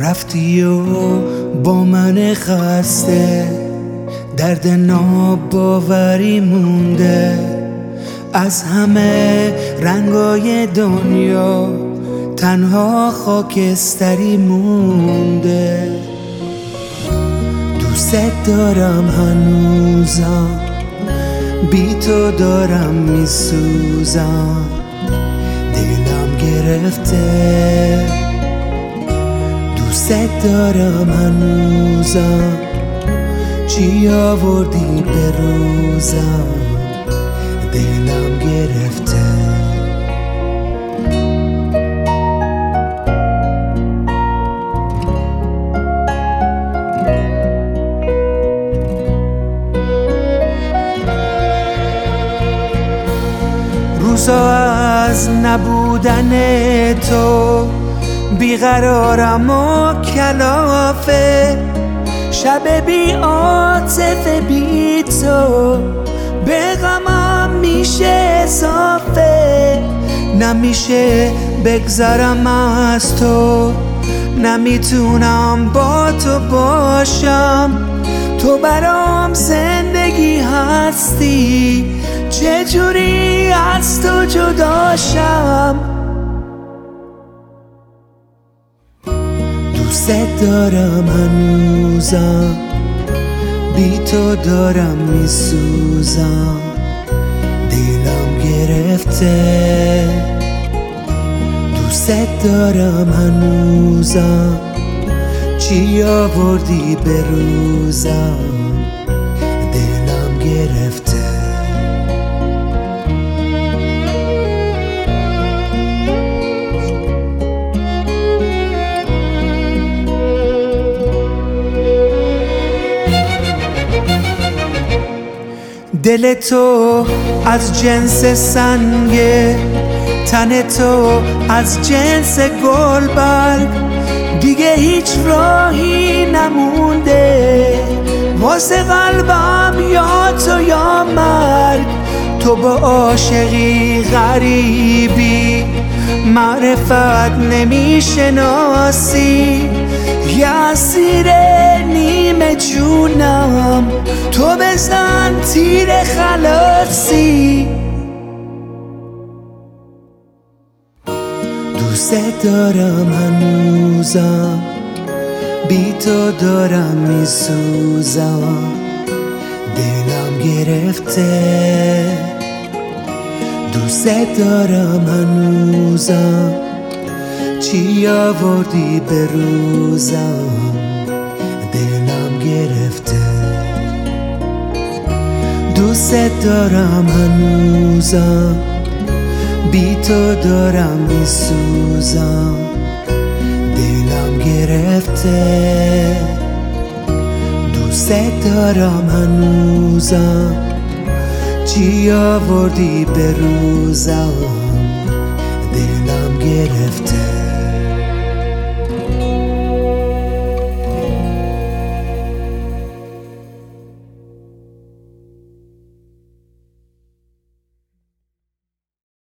رفتی و با من خسته درد ناباوری مونده. از همه رنگای دنیا تنها خاکستری مونده. دوست دارم هنوزم، بی تو دارم میسوزم، دلم گرفته. دوست دارم هنوزم، چی آوردی به روزم، دلم گرفته. روزا از نبودن تو بیقرارم و کلافه، شب بی عاطفه بی تو به غمم میشه اضافه. نمیشه بگذرم از تو، نمیتونم با تو باشم، تو برام زندگی هستی، چجوری از تو جداشم. دوست دارم هنوزم، بی تو دارم میسوزم، دلم گرفته. دوست دارم هنوزم، چی آوردی به روزم، دلم گرفته. دل تو از جنس سنگه، تن تو از جنس گلبرگ، دیگه هیچ راهی نمونده واسه قلبم، یا تو یا مرگ. تو با عاشقی غریبی، معرفت نمیشناسی، یه اسیر نیمه جونم، تو بزن تیر خلاصی. دوست دارم هنوزم، بی تو دارم میسوزم، دلم گرفته. دوست دارم هنوزم، چی آوردی به روزم، دلم گرفته. دوست دارم هنوزم، بی تو دارم میسوزم، دلم گرفته. دوست دارم هنوزم، چی آوردی به روزم، دلم گرفته.